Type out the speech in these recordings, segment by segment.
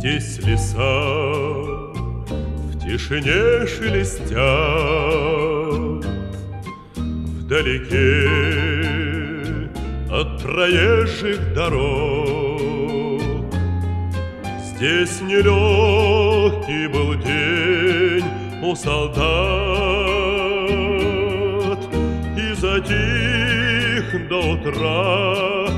Здесь леса в тишине шелестят, вдалеке от проезжих дорог. Здесь нелегкий был день у солдат, и затих до утра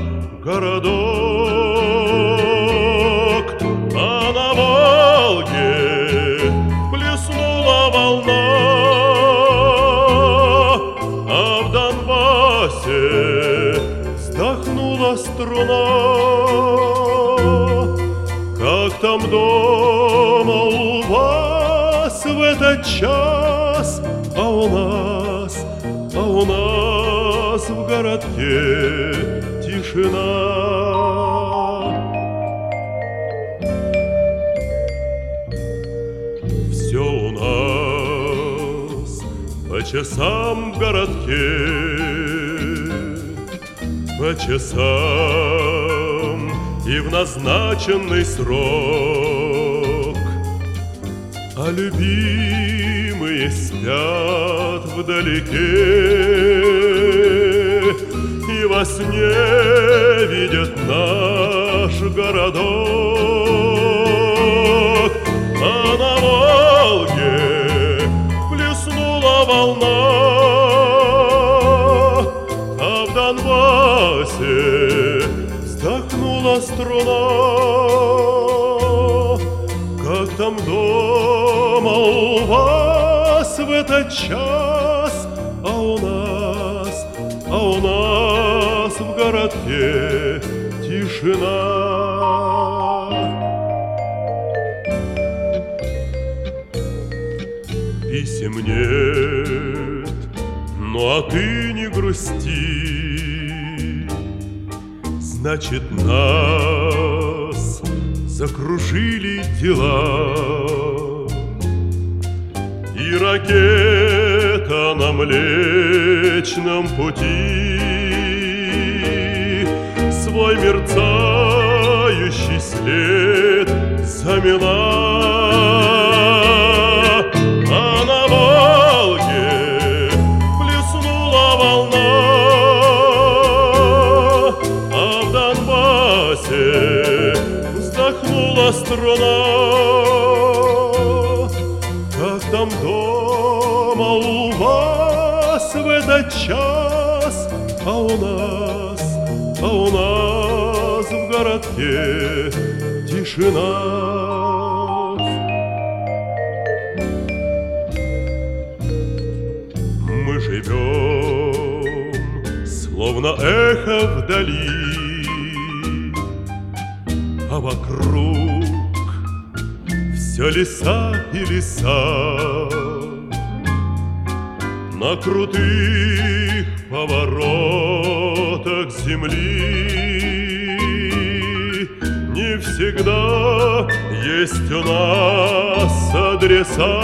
городок, а на Волге плеснула волна, а в Донбассе вздохнула струна. Как там дома у вас в этот час, а у нас в городке тишина. Все у нас по часам в городке, по часам и в назначенный срок, а любимые спят вдалеке и во сне видят наш городок. А на Волге плеснула волна, а в Донбассе вздохнула струна. Как там дома у вас в этот час, а у нас в городке тишина. Писем нет, ну а ты не грусти, значит, нас закружили дела, и ракета на Млечном пути свой мерцающий след замела. А на Волге плеснула волна, а в Донбассе вздохнула струна. Как там дома у вас в этот час, а у нас в городке тишина. Мы живем, словно эхо вдали, а вокруг все леса и леса. На крутых поворотах земли не всегда есть у нас адреса.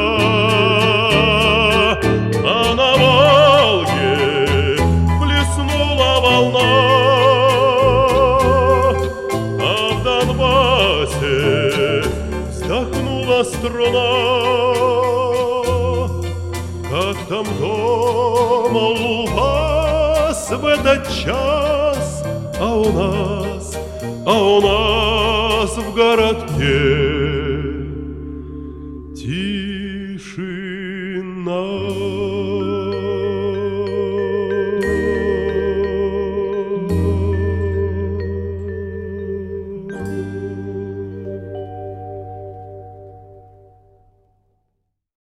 А на Волге плеснула волна, а в Донбассе вздохнула струна. Как там дома у вас в этот час, а у нас в городке